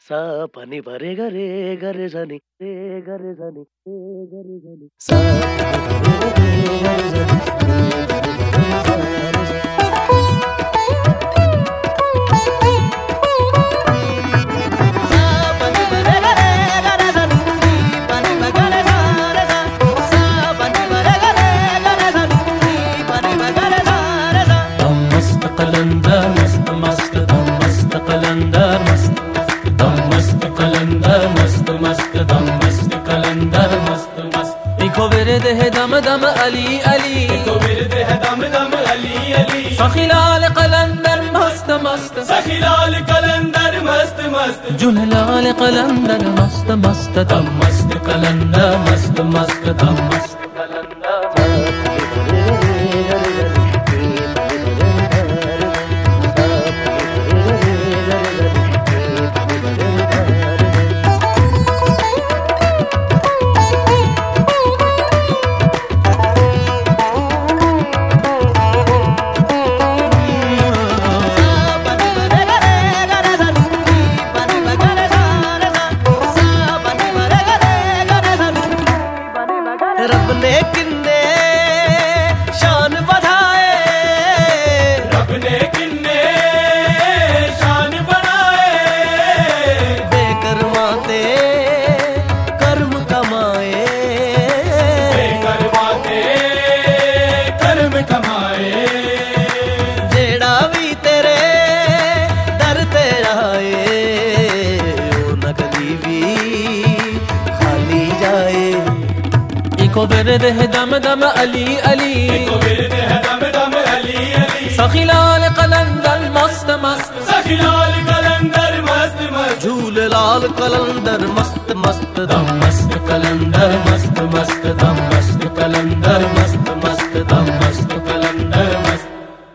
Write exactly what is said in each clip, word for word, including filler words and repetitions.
सा पनी भरे गरे गरे जनी रे गरे जनी रे गरे जनी सा पनी भरे गरे कलंदर मस्त मस्त दम मस्त कलंदर मस्त दम मस्त कलंदर मस्त मस्त दम मस्त कलंदर मस्त मस्त इको विरद है दम दम अली अली इको विरद है दम दम अली अली सखीलाल कलंदर मस्त मस्त सखीलाल कलंदर मस्त मस्त जुललाल कलंदर मस्त मस्त दम मस्त कलंदर मस्त मस्त दम मस्त कलंदर रब ने किन्ने शान बढ़ाए रब ने किन्ने शान बढ़ाए बेकरमाते कर्म कमाए बेकरमाते कर्म कमाए जेड़ा भी तेरे दर ते आए ओ न कदी भी खाली जाए इको विरद है दम दम अली अली इको विरद है दम दम अली अली सखीलाल कलंदर मस्त मस्त सखीलाल कलंदर मस्त मस्त झूललाल कलंदर मस्त मस्त दम मस्त कलंदर मस्त मस्त दम मस्त कलंदर मस्त मस्त दम मस्त कलंदर मस्त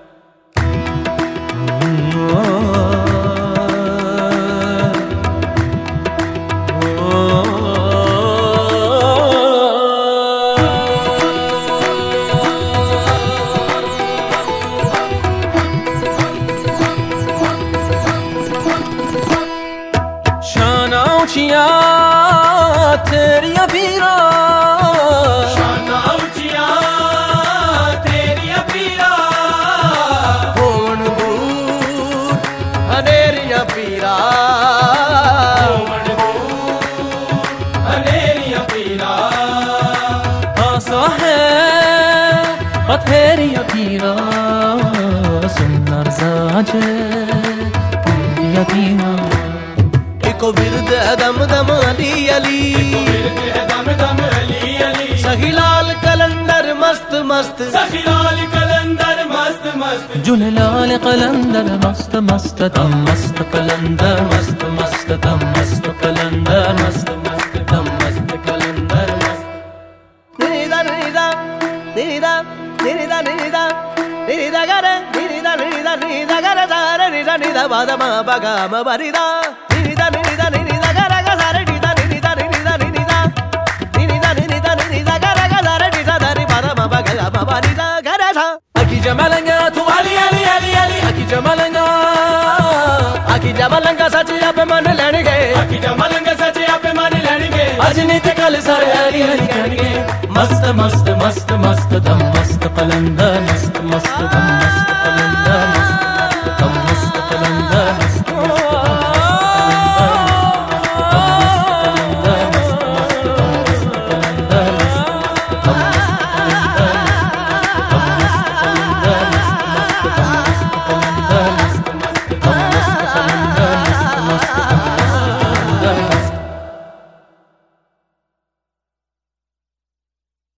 ऊंचिया तेरिया पीरा शाना ऊंचिया तेरिया पीरा होवन दूर हनेरिया पीरा होवन दूर हनेरिया पीरा आसा है पथेरिया पीरा सुंदर साजे तेरिया पीरा इको विरद है दम दम अली अली सखीलाल कलंदर मस्त मस्त सखीलाल कलंदर मस्त मस्त जुललाल कलंदर मस्त मस्त दम मस्त कलंदर मस्त मस्त दम मस्त कलंदर मस्त मस्त दम मस्त कलंदर मस्त निदा निदा निदा निदा निदा निदा गरे निदा निदा निदा गरे दारे निदा निदा बादमा बगाम बरिदा निदा निदा निदा गरे गरे निदा निदा निदा निदा निदा निदा निदा गरे गरे निदा दारी बादमा बगाम बरिदा गरे था अकी जमालंगा तू अली अली अली अली अकी जमालंगा आकी जमालंगा सच पे मन लेणगे अकी जमालंगा सच पे मन लेणगे आज नहीं ते कल सारे अली अली कहणगे मस्त मस्त मस्त मस्त दम मस्त कलंदर मस्त मस्त दम मस्त